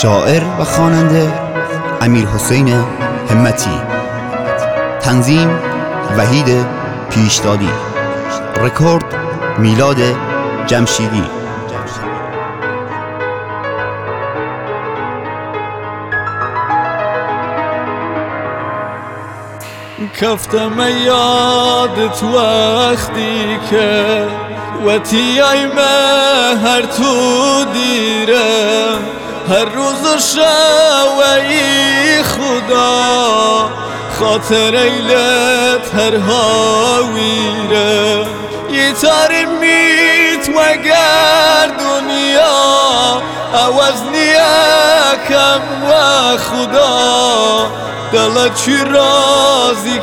شاعر و خواننده امیرحسین همتی. تنظیم وحید پیشدادی. رکورد میلاد جمشیدی. کفتم یادت وقتی که وطیای هر تو دیره، هر روز و شوی خدا خاطر ایلت هر هاویره. یه تاری میت وگر دنیا عوض نیکم و خدا دلت چی راضی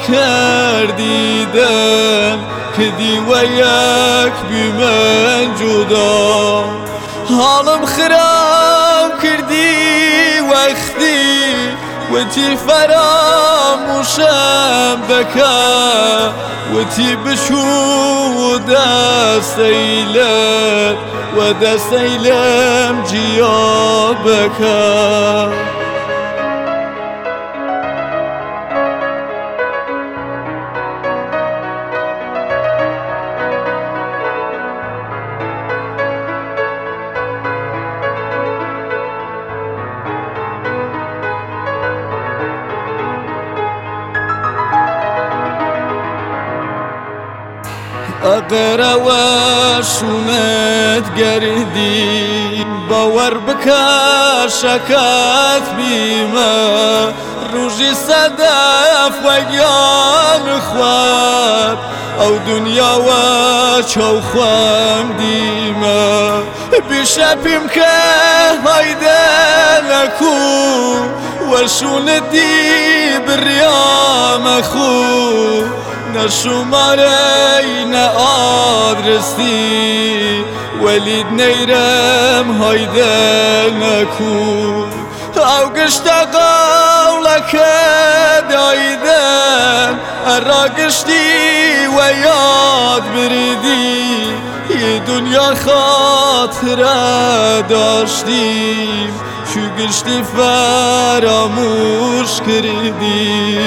کردیدن که دیوه یک بی من جدا. حالم خراب کردی وقتی و تی فراموشم بکن و تی بشو دست ایلت و دست ایلم جیا بکن. اقرا و شونت گردی باور بکا شکت بیمه روژی صدف و گیان خواب او دنیا و چوخم دیمه بیشپیم که هایده نکو و شونتی بریام خو نشماره نه آدرسی ولید نیرم هایده نکو او گشت قولک دایدن ارا گشتی و یاد بریدی یه دنیا خاطره داشتیم شو گشتی فراموش کردی.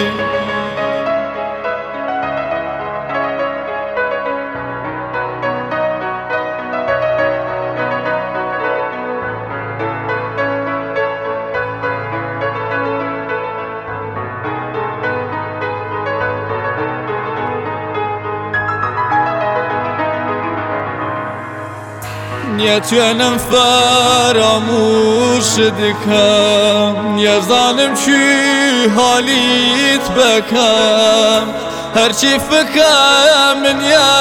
نتوانم فراموش دکم یا ظالم چی حالیت بکم هرچی فکرم من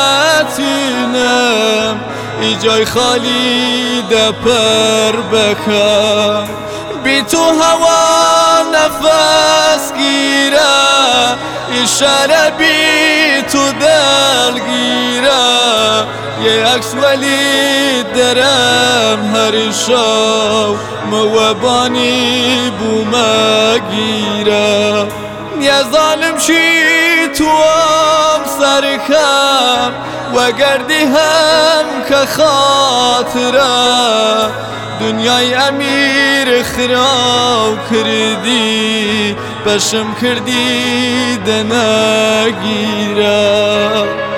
یتینم ای جای خالی دپر بکم بی تو هوا نفس گیره اشاره بی تو دل گیره یه عکس ولی درم هر شو موابانی بومه گیره. یه ظالم چی تو هم سرکم و گردی هم که خاطره دنیای امیر خراب کردی بشم کردی دنگیره.